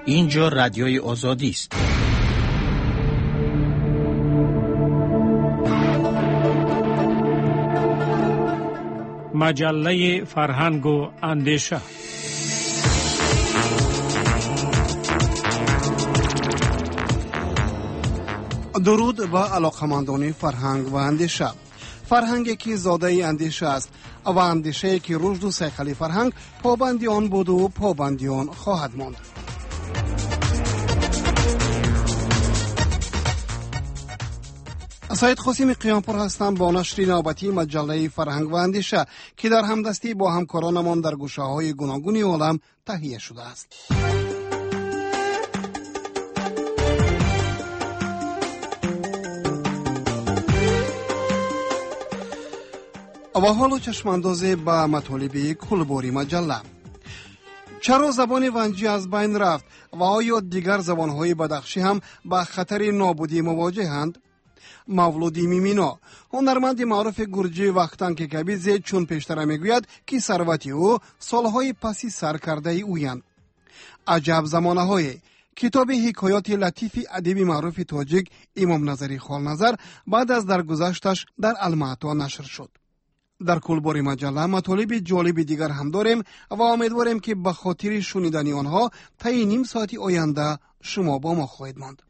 اینجا رادیوی آزادی است. مجله فرهنگ و اندیشه. درود به علاقمندان فرهنگ و اندیشه. فرهنگی که زاده اندیشه است و اندیشه که رشد و سیخلی فرهنگ پابندی آن بود و پابندی آن خواهد ماند. سید قاسم قیامپور هستم با نشر نوبتی مجله فرهنگ و اندیشه که در همدستی با همکارانمان در گوشه‌های گوناگون عالم تهیه شده است. و حالا چشمانداز به مطالب کلباری مجله. چرا زبان ونجی از بین رفت و آیا دیگر زبانهای بدخشی هم با خطر نابودی مواجهند؟ مولودی میمینا، هنرمند معروف گرجی وقتان که کبیز چون پیشتر میگوید که ثروت او سالهای پسی سر کرده اویند. عجب زمانه های کتاب حکایات لطیف ادیب معروف تاجیک امام نظری خالنظر بعد از درگذشتش در المعطا نشر شد. در کلباری مجله مطالب جالب دیگر هم داریم و امیدواریم که به خاطر شنیدن آنها طی نیم ساعت آینده شما با ما خواهید ماند.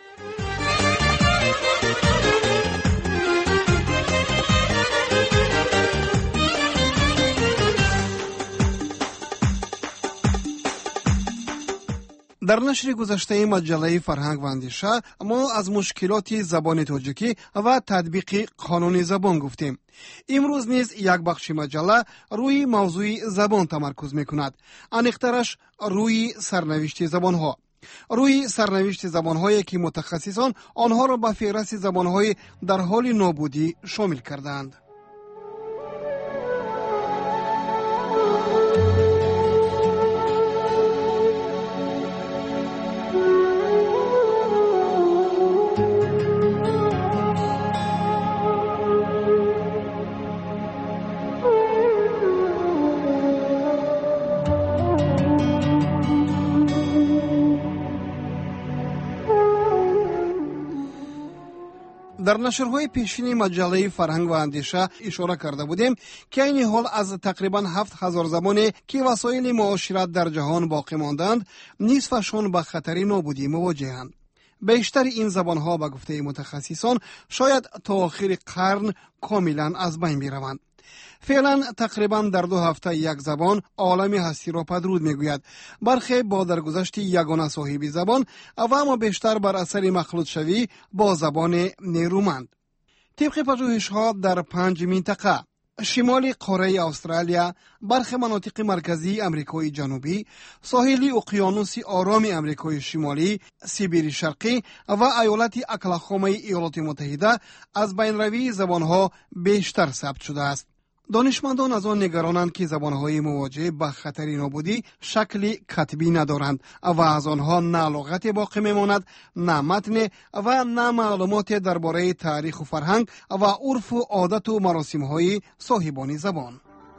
در نشر گذشته مجله فرهنگ و اندیشه ما از مشکلات زبان تاجیکی و تطبیق قانون زبان گفتیم. امروز نیز یک بخش مجله روی موضوع زبان تمرکز میکند، انیق‌ترش روی سرنوشت زبانها. روی سرنوشت زبانهایی که متخصصان آنها را به فهرست زبانهای در حال نابودی شامل کردند. در نشرهای پیشین مجله فرهنگ و اندیشه اشاره کرده بودیم که این حال از تقریبا 7000 زبانی که وسایل معاشرت در جهان باقی ماندند، نصفشون به خطر نابودی مواجهند. بیشتر این زبانها به گفته متخصصان شاید تا آخر قرن کاملا از بین بروند. فعلا تقریبا در 2 هفته یک زبان عالم هستی را پدرود میگوید. برخی با درگذشت یگانه صاحب زبان و اما بیشتر بر اثر مخلوط شوی با زبان نیرومند. طبق پژوهش‌ها در 5 منطقه: شمال قاره استرالیا، برخی مناطق مرکزی امریکای جنوبی، ساحل اقیانوس آرام امریکای شمالی، سیبیر شرقی و ایالت اوکلاهوما ایالات متحده از بینروی زبانها بیشتر ثبت شده است. دانشمندان از آن نگرانند که زبانهای مواجه با خطر نابودی شکل کتبی ندارند و از آنها نه لغت باقی میماند، نه متن و نه معلومات درباره تاریخ و فرهنگ و عرف و عادت و مراسمهای صاحبان زبان.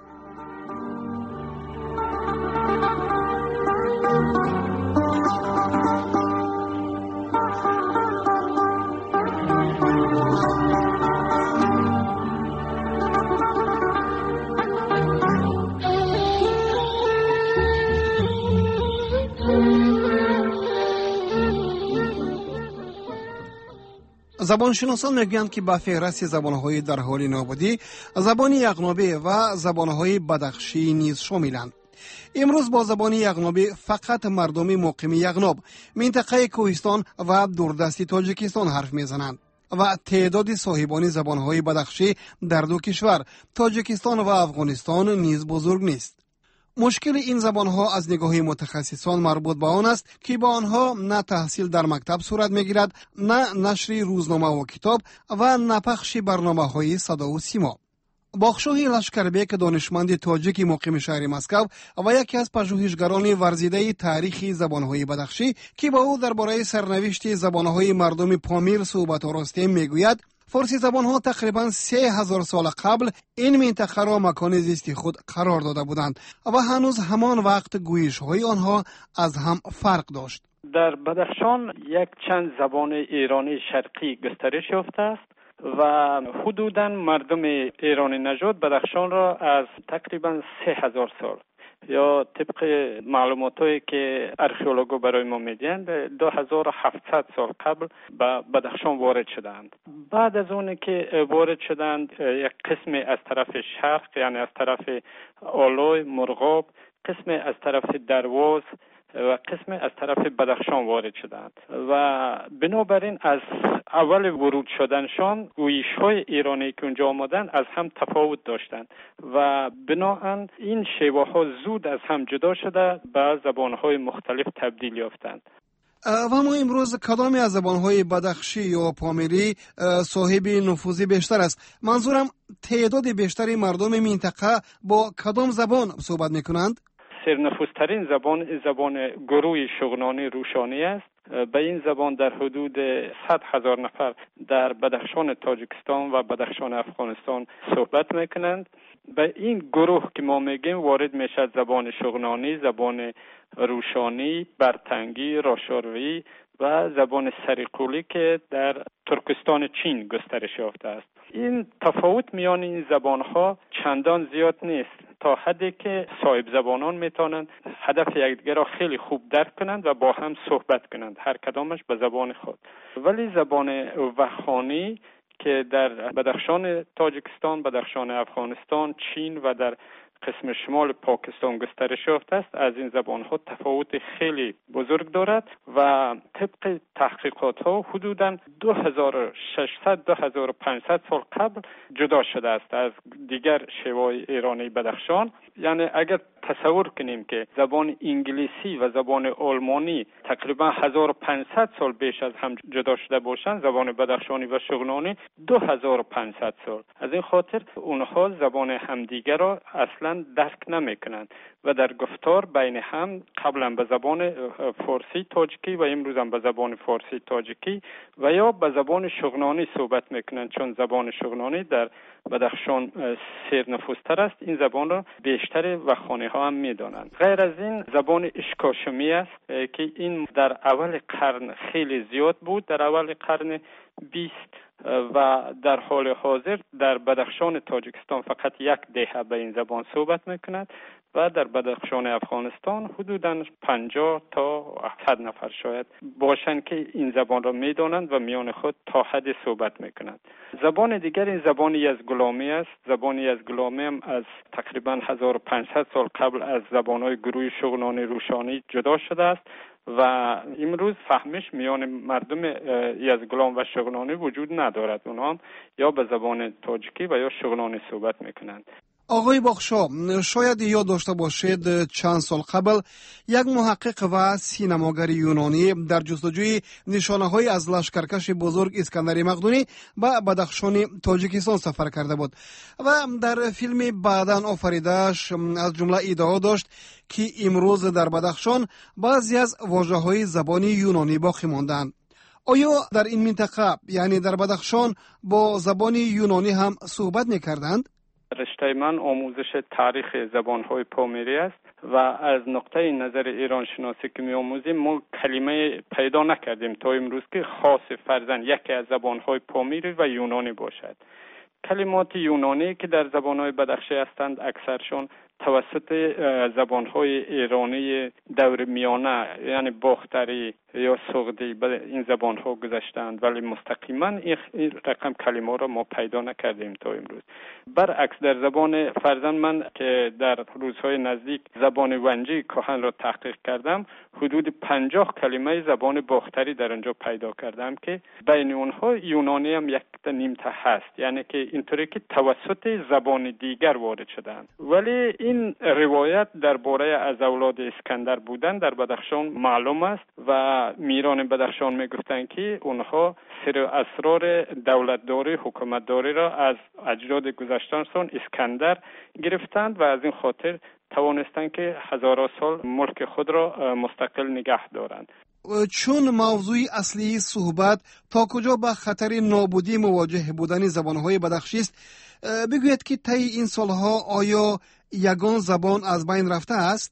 زبانشناسان میگویند که به فهرست زبانهای در حال نابودی زبان یغنابی و زبانهای بدخشی نیز شاملند. امروز با زبان یغنابی فقط مردم مقیم یغناب، منطقه کوهستان و دوردست تاجیکستان حرف میزنند و تعداد صاحبان زبانهای بدخشی در 2 کشور تاجیکستان و افغانستان نیز بزرگ نیست. مشکل این زبانها از نگاه متخصصان مربوط به آن است که با آنها نه تحصیل در مکتب صورت میگیرد، نه نشر روزنامه و کتاب و نه پخش برنامه‌های صدا و سیما. باخشاه لشکربیک، دانشمند تاجیک مقیم شهر مسکو و یکی از پژوهشگران ورزیده تاریخ زبانهای بدخشی که با او درباره سرنوشت زبانهای مردم پامیر صحبت آراستیم میگوید فارسی زبانها تقریبا 3000 سال قبل این منطقه را مکان زیست خود قرار داده بودند و هنوز همان وقت گویش‌های آنها از هم فرق داشت. در بدخشان یک چند زبان ایرانی شرقی گسترش یافته است و حدوداً مردم ایرانی نژاد بدخشان را از تقریباً 3000 سال یا طبق معلوماتی که ارخئولوژها برای ما میدن 2700 سال قبل به بدخشان وارد شدند. بعد از اون که وارد شدند یک قسم از طرف شرق یعنی از طرف آلوی، مرغاب، قسم از طرف درواز و قسم از طرف بدخشان وارد شدند و بنابراین از اول ورود شدنشان گویش‌های ایرانی که اونجا آمدند از هم تفاوت داشتند و بناهن این شیوه‌ها زود از هم جدا شده به زبان‌های مختلف تبدیل یافتند. و ما امروز کدامی از زبان‌های بدخشی یا پامیری صاحب نفوذ بیشتر است؟ منظورم تعداد بیشتری مردم منطقه با کدام زبان صحبت می‌کنند؟ سرنفوذترین زبان گروه شغنانی روشانی است. به این زبان در حدود 100,000 نفر در بدخشان تاجیکستان و بدخشان افغانستان صحبت میکنند. به این گروه که ما میگیم وارد میشد زبان شغنانی، زبان روشانی، برتنگی، راشاروی و زبان سریقولی که در ترکستان چین گسترش یافته است. این تفاوت میان این زبانها چندان زیاد نیست تا حدی که صاحب زبانان میتونند هدف یکدیگر را خیلی خوب درک کنند و با هم صحبت کنند، هر کدامش به زبان خود. ولی زبان وخانی که در بدخشان تاجیکستان، بدخشان افغانستان، چین و در قسم شمال پاکستان گسترش یافته است، از این زبان‌ها تفاوت خیلی بزرگ دارد و طبق تحقیقات‌ها حدوداً 2600-2500 سال قبل جدا شده است از دیگر شیوه‌های ایرانی بدخشان. یعنی اگر تصور کنیم که زبان انگلیسی و زبان آلمانی تقریبا 1500 سال بیش از هم جدا شده باشند، زبان بدخشانی و شغنانی 2500 سال. از این خاطر اونها زبان همدیگر را اصلا درک نمیکنند و در گفتار بین هم قبلا به زبان فارسی تاجیکی و امروز هم به زبان فارسی تاجیکی و یا به زبان شغنانی صحبت میکنند، چون زبان شغنانی در بدخشان سرنفوذتر است. این زبان را بیشتر وخانی ها هم میدانند. غیر از این زبان اشکاشمی است که این در اول قرن خیلی زیاد بود، در اول قرن 20 و در حال حاضر در بدخشان تاجیکستان فقط یک دهه به این زبان صحبت میکند و در بدخشان افغانستان حدوداً 50 تا 100 نفر شاید باشند که این زبان را میدانند و میان خود تا حد صحبت میکنند. زبان دیگر این زبان یزدگلامی است. زبان یزدگلامی هم از تقریباً 1500 سال قبل از زبان‌های گروه شغنانی روشانی جدا شده است و امروز فهمش میان مردم یزدگلام و شغنانی وجود ندارد. اونها هم یا به زبان تاجیکی و یا شغنانی صحبت میکنند. آقای باخشا، شاید یاد داشته باشید چند سال قبل یک محقق و سینماگر یونانی در جستجوی نشانه‌های از لشکرکش بزرگ اسکندر مقدونی به بدخشان تاجیکستان سفر کرده بود و در فیلم بعداً آفریده‌اش از جمله ادعا داشت که امروز در بدخشان بعضی از واژه‌های زبان یونانی باقی ماندند. آیا در این منطقه یعنی در بدخشان با زبان یونانی هم صحبت می‌کردند؟ رشته من آموزش تاریخ زبان‌های پامیری است و از نقطه نظر ایران شناسی که می‌آموزیم ما کلمه پیدا نکردیم تا امروز که خاص فرزن یکی از زبان‌های پامیری و یونانی باشد. کلمات یونانی که در زبان‌های بدخشی هستند اکثرشون توسط زبان‌های ایرانی دور میانه یعنی باختری یا سغدی به این زبان‌ها گذشتند، ولی مستقیما این رقم کلمات را ما پیدا نکردیم تا امروز. برعکس در زبان فرزند من که در روزهای نزدیک زبان ونجی کهن را تحقیق کردم حدود 50 کلمه زبان باختری در آنجا پیدا کردم که بین اونها یونانی هم یک نیمته هست، یعنی که اینطوری که توسط زبان دیگر وارد شدند. ولی این روایت درباره از اولاد اسکندر بودن در بدخشان معلوم است و میران بدخشان میگفتند که اونها سر اسرار دولتداری حکومتداری را از اجداد گذشته‌شان اسکندر گرفتند و از این خاطر توانستند که هزاران سال ملک خود را مستقل نگه دارند. چون موضوع اصلی صحبت تا کجا با خطر نابودی مواجه بودن زبان‌های بدخشی است، بگویید که طی این سالها آیا یگان زبان از بین رفته است؟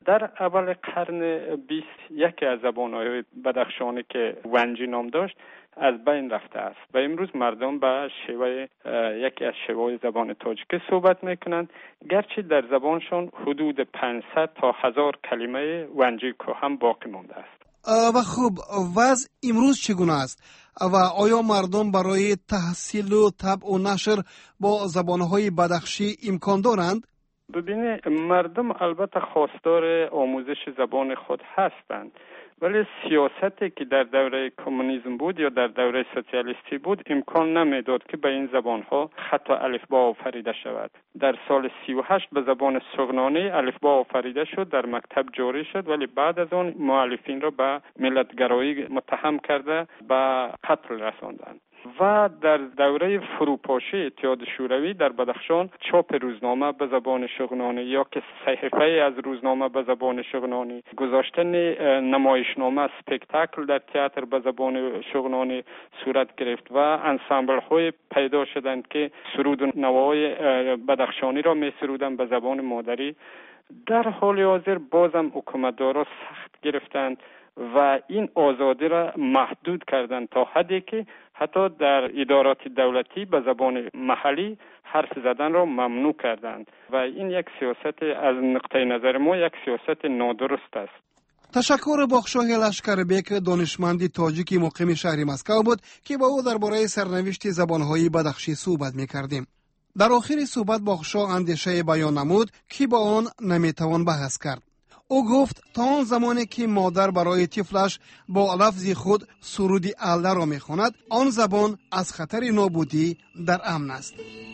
در اول قرن 20 یکی از زبان‌های بدخشانی که ونجی نام داشت از بین رفته است و امروز مردم به یکی از شیوه‌های زبان تاجیکی صحبت میکنند، گرچه در زبانشان حدود 500 تا 1000 کلمه ونجی که هم باقی مانده است. و خب وضع امروز چگونه است و آیا مردم برای تحصیل و طبع و نشر با زبانهای بدخشی امکان دارند؟ ببینید، مردم البته خواستار آموزش زبان خود هستند، ولی سیاستی که در دوره کمونیسم بود یا در دوره سوسیالیستی بود امکان نمیداد که به این زبانها خط و الفبا آفریده شود. در سال 38 به زبان سغنانی الفبا آفریده شد، در مکتب جاری شد، ولی بعد از آن مؤلفین را به ملتگرایی متهم کرده به قتل رساندند. و در دوره فروپاشی اتحاد شوروی در بدخشان چاپ روزنامه به زبان شغنانی یا که صحیفه از روزنامه به زبان شغنانی، گذاشتن نمایشنامه اسپکتاکل در تئاتر به زبان شغنانی صورت گرفت و انسامبل های پیدا شدند که سرود و نواهای بدخشانی را می سرودند به زبان مادری. در حال حاضر بازم حکومتدارا سخت گرفتند و این آزادی را محدود کردند تا حدی که حتی در ادارات دولتی به زبان محلی حرف زدن را ممنوع کردند و این یک سیاست از نقطه نظر ما یک سیاست نادرست است. تشکر باخشاه لشکربیک، دانشمندی تاجیکی مقیم شهر مسکو بود که با او درباره سرنوشت زبانهای بدخشی صحبت می‌کردیم. در آخر صحبت باخشاه اندیشه بیان نمود که با آن نمیتوان بحث کرد. او گفت تا آن زمانی که مادر برای طفلش با لفظ خود سرودی الله را میخواند، آن زبان از خطر نابودی در امن است.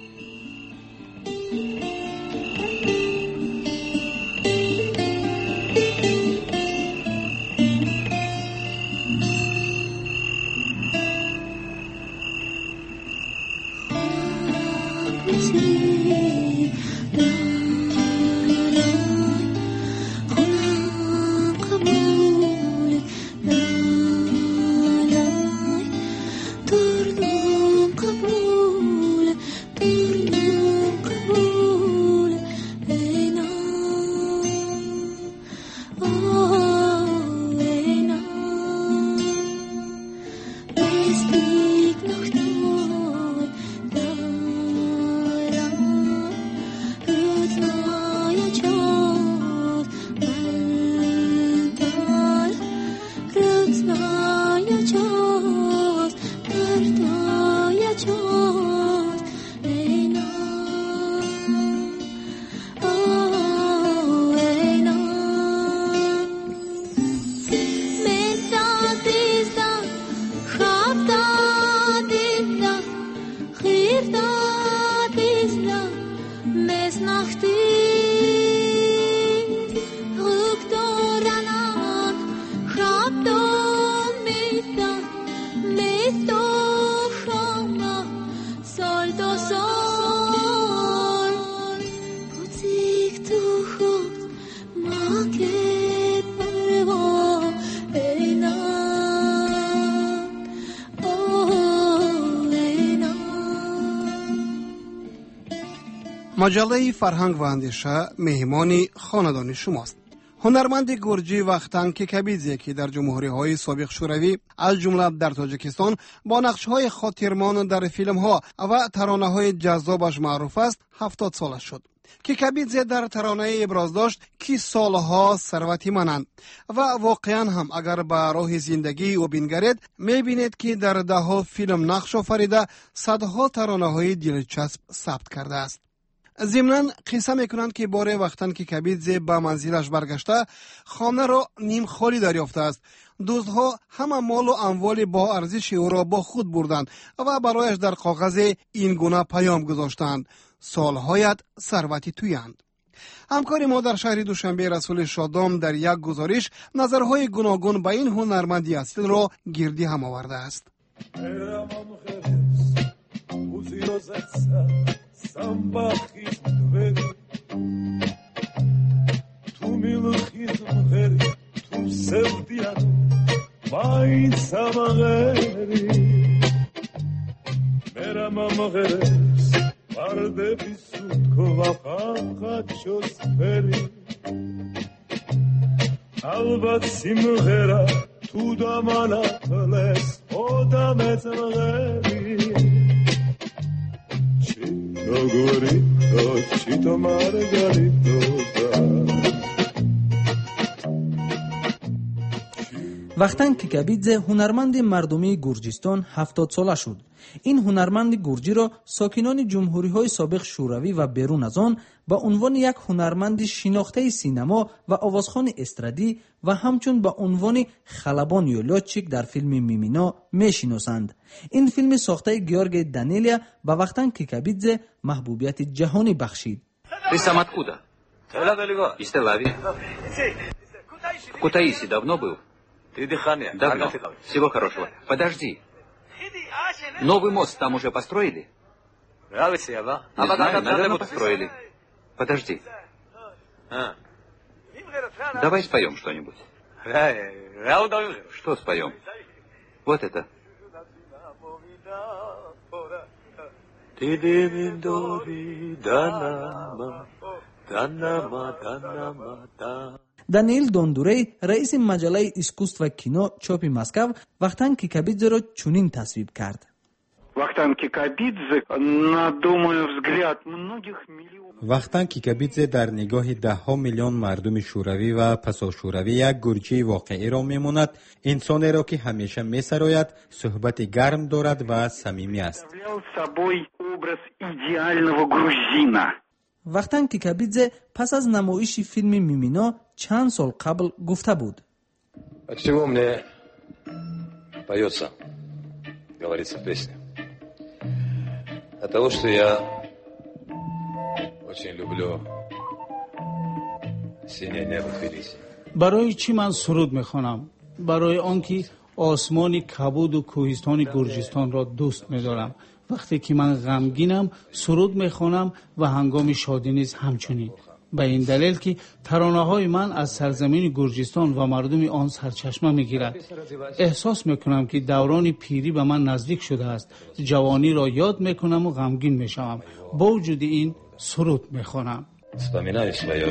مجله فرهنگ و اندیشه مهمان خاندان شماست. هنرمند گرجی وختنگ کبیزی که در جمهوری‌های سابق شوروی از جمله در تاجیکستان با نقش‌های خاطرمان در فیلم‌ها و ترانه‌های جذابش معروف است، 70 سالش شد. کیکابیدزه در ترانه ابراز داشت که سالها ثروتی منند و واقعا هم اگر به راه زندگی او بنگرید میبینید که در دهها فیلم نقش آفریده، صدها ترانه های دلچسب ثبت کرده است. ضمناً قصه میکنند که باره وقتاً که کبیدزه به منزلش برگشته خانه را نیم خالی دریافته است. دزدها همه مال و اموال با ارزش او را با خود بردند و برایش در کاغذ این گونه پیام گذاشتند: سالهایت ثروتی تویند. همکار ما در شهر دوشنبه رسول شادام در یک گزارش نظرهای گوناگون به این هنرمندی اصیل را گردی هم آورده است. Parde pisut kovafam khachos peri ალბათ სიმღერა თუ დამანათლეს ოდამეწმღები ჩიტო მარგარიტო вақтан Кикабидзе ҳунарманди мардумии Гурҷистон 70 сола шуд. ин ҳунарманди гурҷиро сокинони ҷумҳуриҳои собиқ шӯравӣ ва берун аз он ба унвони як ҳунарманди шинохтаи синемо ва овозхони эстрадӣ ва ҳамчун ба унвони халабон ё лётчик дар филми Мимино мешиносанд. ин филми сохтаи Георгий Данелия ба Вахтанг Кикабидзе маҳбубияти ҷаҳонӣ бахшид. Ты сам откуда? Из Тель-Авива. В Кутаиси давно был? Давно. Всего хорошего. Подожди. Новый мост там уже построили? Не знаю, наверное, построили. Подожди. Давай споем что-нибудь. Что споем? Вот это. Даниил Дондурей, раиси маҷаллаи искусство кино чопи Москав, Вахтанг Кикабидзеро чунин тасвиб кард. Вахтанг Кикабидзе, на, думаю, взгляд многих миллионов. Вахтанг Кикабидзе дар нигоҳи 10 миллион мардуми шӯравӣ ва пасошӯравӣ як гурҷии воқеиро мемонад, инсонеро ки ҳамеша месарояд, суҳбати гарм дорад ва самимӣ аст. Собой образ идеального грузина. Вахтанг Кикабидзе пас аз намоиши филми Мимино чанд сол қабл гуфта буд. От чего мне поется, говорится в песне? От того, что я очень люблю синее небо Тбилиси. барои чӣ ман суруд мехонам? барои он ки осмони кабуду кӯҳистони Гурҷистонро дӯст медорам. вақте ки ман ғамгинам суруд мехонам ва ҳангоми шодӣ низ ҳамчунин. ба ин далел ки таронаҳои ман аз сарзамини Гурҷистон ва мардуми он сарчашма мегирад. эҳсос мекунам ки даврони пирӣ ба ман наздик шудааст. ҷавониро ёд мекунаму ғамгин мешавам. бо вуҷуди ин суруд мехонам. Вспоминаю свое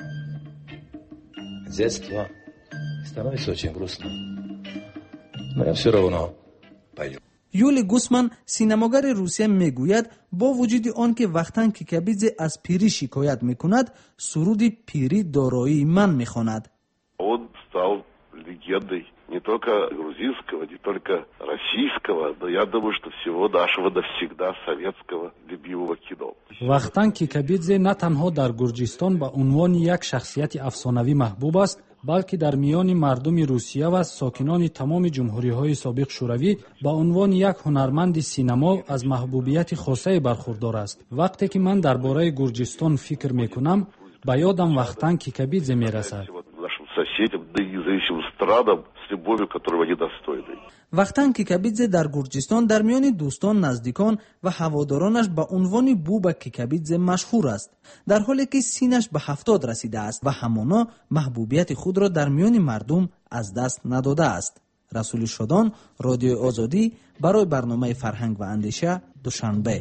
детство, становится очень грустно. Но я все равно пою. Юли Гусман, синемогари Русия, мегӯяд бо вуҷуди он ки Вахтанг Кикабидзе аз пирӣ шикоят мекунад, суруди пирӣ дороии ман мехонад. Он стал легендой не только грузинского, не только российского, но я думаю, что всего нашего навсегда советского любимого кино. Вахтанг Кикабидзе на танҳо дар Гурҷистон ба унвони як шахсияти афсонавӣ маҳбуб аст, балки дар миёни мардуми Русия ва сокинони тамоми ҷумҳуриҳои собиқ шӯравӣ ба унвони як ҳунарманди синемо аз маҳбубияти хосае бархурдор аст. вақте ки ман дар бораи Гурҷистон фикр мекунам, ба ёдам Вахтанг Кикабидзе мерасад. Нашим соседям, да и независимым странам с любовью, которого они достойны. Вахтанг Кикабидзе дар Гурҷистон дар миёни дӯстон, наздикон ва ҳаводоронаш ба унвони Буба Кикабидзе машҳур аст, дар ҳоле ки синаш ба 70 расидааст ва ҳамоно маҳбубияти худро дар миёни мардум аз даст надодааст. Расули Шодон, Радиои Озодӣ, барои барномаи Фарҳанг ва андеша, Душанбе.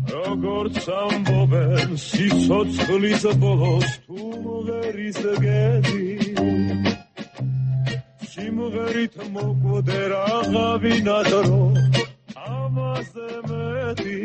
სიმღერით მოკვდე რაღავი ნადრო ამაზე მეტი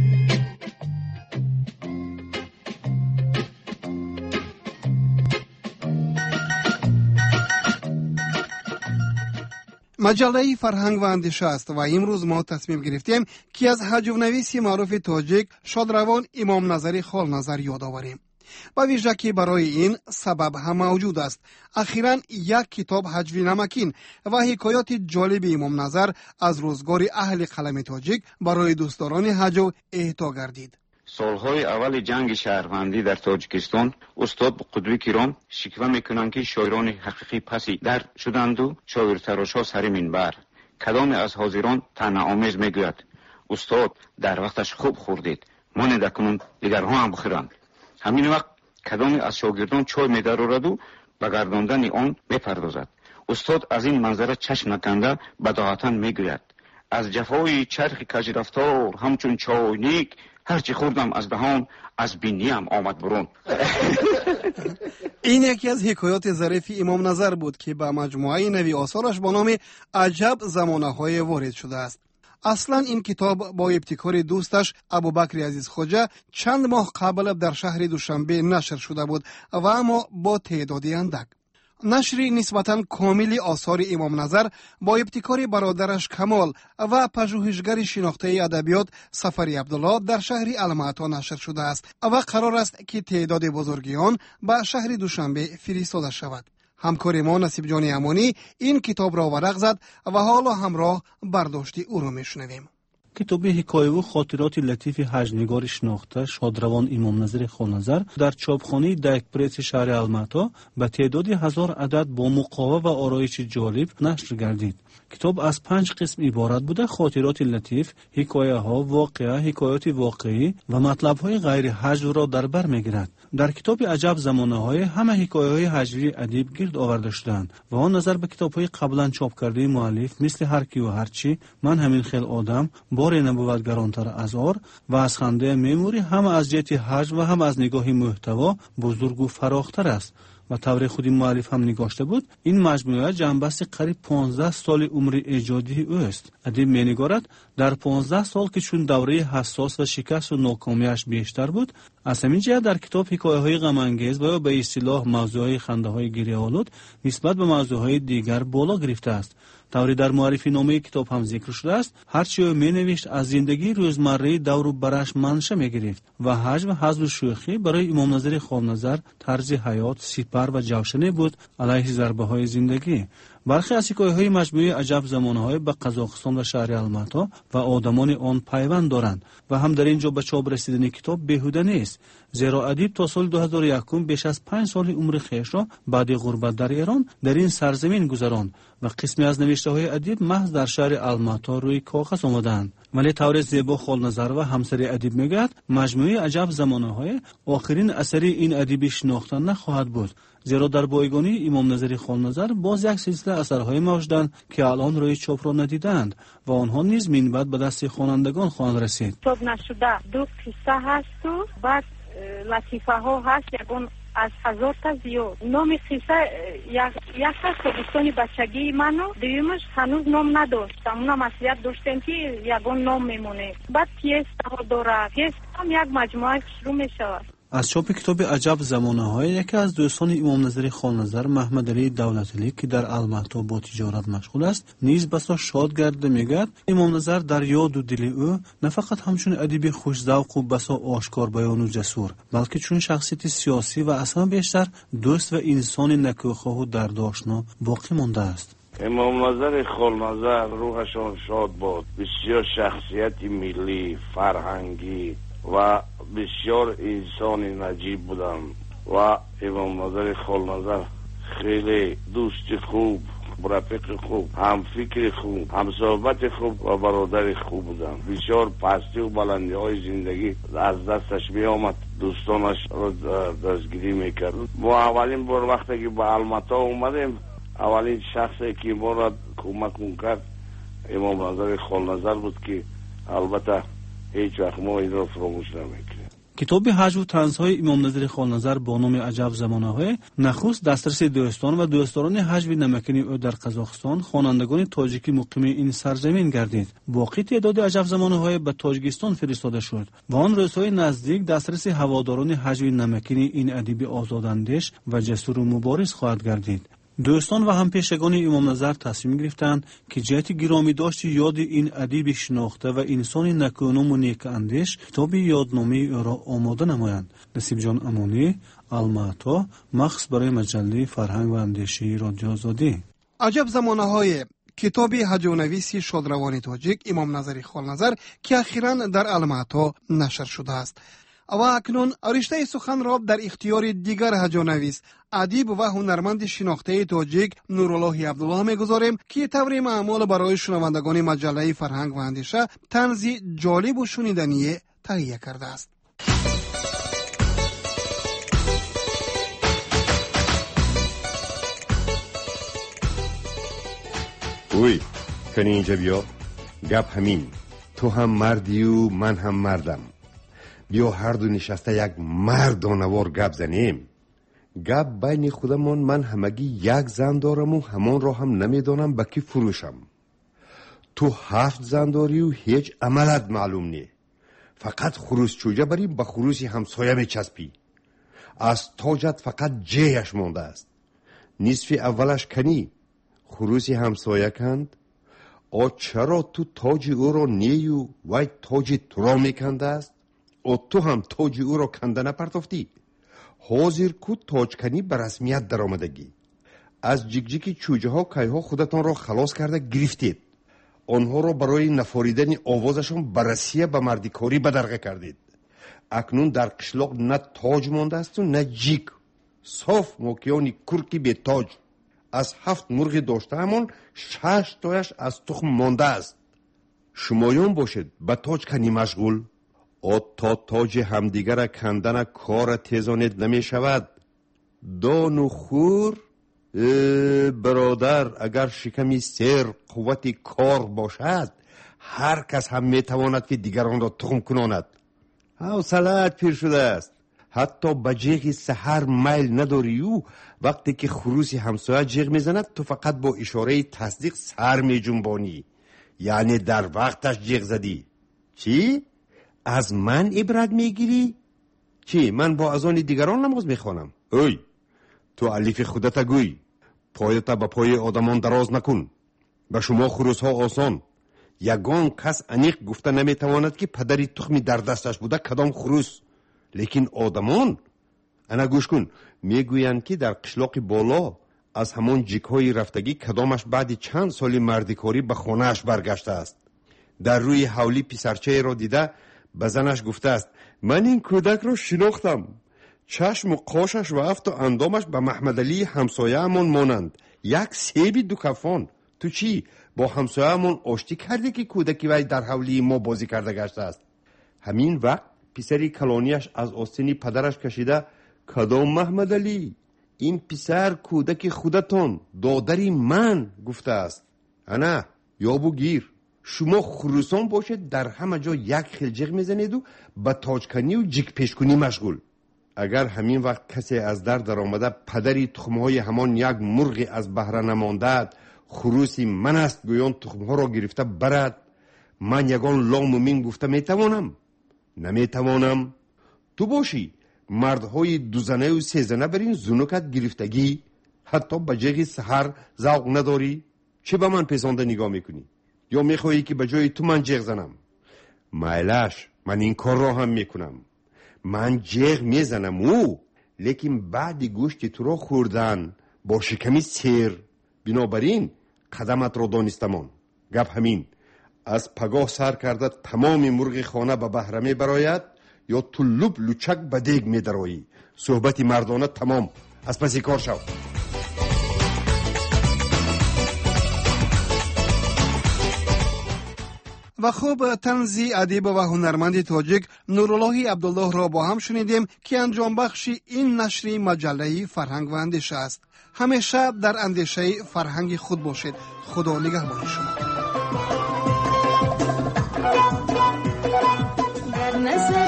маҷаллаи Фарҳанг ва андеша аст ва имрӯз мо тасмим гирифтем ки аз ҳаҷвнависи маъруфи тоҷик Шодравон Имомназари Холназар ёд оварем. ба вижа ки барои ин сабаб ҳам мавҷуд аст. ахиран як китоб ҳаҷви намакин ва ҳикоёти ҷолиби Имомназар аз рӯзгори аҳли қалами тоҷик барои дӯстдорони ҳаҷв эҳто гардид. солҳои аввали ҷанги шаҳрвандӣ дар Тоҷикистон устод Қутби Киром шиква мекунанд ки шоирони ҳақиқӣ паси дард шуданду шоиртарошҳо сари минбар. кадоме аз ҳозирон таънаомез мегӯяд: устод, дар вақташ хуб хӯрдед, монеда кунун дигарҳо ҳам бихӯранд. ҳамин вақт кадоме аз шогирдон чой медарораду ба гардондани он мепардозад. устод аз ин манзара чашм наканда бадоҳатан мегӯяд: аз ҷафои чархи кажрафтор ҳамчун чойник هرچی خوردم از دهان از بینیم آمد برون. این یکی از حکایات ظریف امام نظر بود که به مجموعه نوی آثارش با نام عجب زمانه‌های وارد شده است. اصلا این کتاب با ابتکار دوستش ابوبکر عزیز خوجه چند ماه قبل در شهر دوشنبه نشر شده بود و اما با تعدادی اندک. نشری نسبتاً کامل آثار امام نظر با ابتکار برادرش کمال و پژوهشگر شناخته ادبیات سفری عبدالله در شهر المعطا نشر شده است و قرار است که تعداد بزرگیان به شهر دوشنبه فرستاده شود. همکار ما نصیب جان امانی این کتاب را ورق زد و حالا همراه برداشت او را میشنویم. کتاب حکایه و خاطرات لطیف حجنگار شناخته شادروان امام نظر خاننظر در چاپخانه دایکپرس شهر المعطا به تعداد 1000 عدد با مقاومه و آرایش جالب نشر گردید. کتاب از 5 قسم عبارت بوده: خاطرات لطیف، حکایه ها، واقعه، حکایات واقعی و مطلب های غیر حجو را در بر میگیرد. در کتاب عجب زمانه های همه حکایه های حجوی ادیب گرد آورده شدند و آن نظر به کتاب های قبلا چاپ کرده مؤلف مثل هر کی و هرچی، من همین خیل آدم، بار نبوت گرانتر از آر و از خنده میموری هم از جهت حجم و هم از نگاه محتوا بزرگ و فراختر است. و طور خودی مؤلف هم نگاشته بود این مجموعه جنبست قریب 15 سال عمر ایجادی او است. ادیب می‌نگارد در 15 سال که چون دوره حساس و شکست و ناکامیش بیشتر بود، از همین جهت در کتاب حکایه‌های غم انگیز و یا به اصطلاح موضوعهای خنده‌های گریه‌آلود نسبت به موضوعهای دیگر بالا گرفته است. طوری در معرفی نامه کتاب هم ذکر شده است هرچی او می‌نوشت از زندگی روزمره دور و برش منشأ می‌گرفت و حجم حظ و شوخی برای امام نظر خاننظر طرز حیات سپر و جوشنی بود علیه ضربه‌های زندگی. برخی از حکایه‌های مجموعه عجب زمانه‌های به قزاقستان و شهر المعطا و آدمان آن پیوند دارند و هم در اینجا به چاپ رسیدن کتاب بیهوده نیست، زیرا ادیب تا سال 2001 بیش از 5 سال عمر خویش را بعد غربت در ایران در این سرزمین گذراند و قسمی از نوشته‌های ادیب محض در شهر المعطا روی کاغذ آمدند. ولی طور زیبا خالنظر و همسر ادیب میگوید مجموعه عجب زمانه‌های آخرین اثری این ادیب شناخته نخواهد بود، زیرا در بایگانی امام نظر خاننظر باز یک سلسله اثرهای موجودند که الان روی چاپ را ندیدند و آنها نیز منبعد به دست خوانندگان خواهند رسید. چاپ نشده 2 قصه هست و بعد لطیفه ها هست یگون از 1000 تا زیاد. نام قصه یک از تابستان بچگی منو دویمش هنوز نام نداشت. اونم مسئولیت داشتیم که یگون نام میمونه. بعد پیس ها داره. پیس هم یک مجموعه شروع میشود. از چاپ کتاب عجب زمانه‌های یکی از دوستان امام نظر خاننظر محمد علی دولتعلی که در المعطا با تجارت مشغول است نیز بسا شاد گرده میگوید امام نظر در یاد و دل او نه فقط همچون ادیب خوش‌ذوق و بسا آشکار بیان و جسور، بلکه چون شخصیت سیاسی و اصلا بیشتر دوست و انسان نکوخواه و دردآشنا باقی مانده است. امام نظر خاننظر روحشان شاد باد. بسیار شخصیت ملی، فرهنگی و بسیار انسان نجیب بودم و امام نظر خاننظر خیلی دوست خوب، رفیق خوب، هم فکر خوب، هم صحبت خوب و برادر خوب بودم. بسیار پستی و بلندی های زندگی از دستش می آمد، دوستانش را دستگیری میکرد. ما اولین بار وقتی که به المعطا اومدیم اولین شخصی که ما را کمک کرد امام نظر خاننظر بود که البته هیچ وقت ما این را فراموش نمیکنیم. کتاب حج و طنزهای امام نظر خاننظر با نام عجب زمانه‌های نخست دسترس دوستان و دوستداران حج و نمکنی او در قزاقستان خوانندگان تاجیکی مقیم این سرزمین گردید. باقی تعداد عجب زمانه‌های به تاجیکستان فرستاده شد و آن روزهای نزدیک دسترس هواداران حج و نمکنی این ادیب آزاداندیش و جسور و مبارز خواهد گردید. دوستان و همپیشگان امام نظر تصمیم گرفتند که جهت گرامی داشت یاد این ادیب شناخته و انسان نکونام و نیک اندیش کتاب یادنامه او را آماده نمایند. نصیب جان امانی، المعطا، مخصوص برای مجله فرهنگ و اندیشه رادیو آزادی. عجب زمانه‌های کتاب هجونویس شادروان تاجیک امام نظر خاننظر که اخیراً در المعطا نشر شده است. و اکنون رشته سخن را در اختیار دیگر هجانویس ادیب و هنرمند شناخته تاجیک نورالله عبدالله می‌گذاریم که طور معمول برای شنوندگان مجله فرهنگ و اندیشه طنز جالب و شنیدنی تهیه کرده است. اوی کنی اینجا بیا. گپ همین، تو هم مردی و من هم مردم. بیا هر دو نشسته یک مردانوار گپ زنیم. گپ بین خودمان، من همگی یک زن دارم و همان را هم نمیدانم به کی فروشم. تو 7 زن داری و هیچ عملت معلوم نی. فقط خروس چوجه بریم به خروسی همسایه میچسبی. از تاجت فقط جهش مانده است. نصف اولش کنی خروسی همسایه کند. او چرا تو تاج او را نیو وای تاج تو را میکنده است؟ او تو هم تاج او را کنده نپرتافتی. حاضر کو تاج کنی به رسمیت در آمدگی. از جیک چوجه ها کایها خودتان را خلاص کرده گرفتید. آنها را برای نفاریدن آوازشان بررسی به مردیکاری بدرقه کردید. اکنون در قشلاق نه تاج مانده است و نه جیک. صاف موکیانی کرکی به تاج. از 7 مرغ داشته همون 6 تایش از تخم مانده است. شمایان باشد به تاج کنی مشغول. او تا تاج همدیگر کندن کار تیزانید نمی شود. دان و خور برادر، اگر شکمی سیر قوتی کار باشد هر کس هم می تواند که دیگران را تخم کناند. حوصله‌ات پیر شده است. حتی به جیغ سحر میل نداری و وقتی که خروسی همسایه جیغ میزند تو فقط با اشاره تصدیق سر می جنبانی. یعنی در وقتش جیغ زدی. چی؟ از من عبرت میگیری؟ چی؟ من با اذان دیگران نماز میخوانم؟ اوی تو الف خودت گوی. پایت به پای آدمان دراز نکن. به شما خروس ها آسان. یگان کس انیق گفته نمیتواند که پدری تخمی در دستش بوده کدام خروس. لیکن آدمان انا گوش کن، میگویند که در قشلاق بالا از همان جیک‌های رفتگی کدامش بعد چند سال مردیکاری به خانه‌اش برگشته است. در روی حولی پسرچه را دیده به زنش گفته است من این کودک را شناختم. چشم و قاشش و افت و اندامش به محمد علی همسایه امون مانند. یک سیبی 2 کفان. تو چی؟ با همسایه امون آشتی کردی که کودکی وی در حولی ما بازی کرده گشته است؟ همین وقت پسری کلانیش از آستین پدرش کشیده کدام محمد علی؟ این پسر کودک خودتان دادری من گفته است. انا یابو گیر. شما خروسان باشید در همه جا یک خلجق میزنید و به تاجکنی و جیک پیشکنی مشغول. اگر همین وقت کسی از در آمده پدری تخمهای همان یک مرغ از بهره نماندد خروسی من است گویان تخمها را گرفته برد، من یگان لام و مین گفته میتوانم؟ نمیتوانم. تو باشی مردهای 2 زنه و 3 زنه برین زنوکت گرفتگی، حتی به جیغ سحر ذوق نداری؟ چه به من پیسانده نگاه میکنی؟ یا میخوایی که به جای تو من جیغ زنم؟ مایلش من این کار را هم میکنم. من جیغ میزنم او، لیکن بعد گوشت تو را خوردن با شکمی سیر. بنابراین قدمت را دانستمان. گپ همین. از پگاه سر کرده تمام مرغ خانه به بهره می براید یا تو لب لوچک به دیگ می درایی. صحبت مردانه تمام. از پسی کار شو. و خوب طنزی ادیب و هنرمند تاجیک نورالله عبدالله را با هم شنیدیم که انجام بخش این نشر مجله فرهنگ و اندیشه است. همیشه در اندیشه فرهنگ خود باشید. خدا نگهبان شما.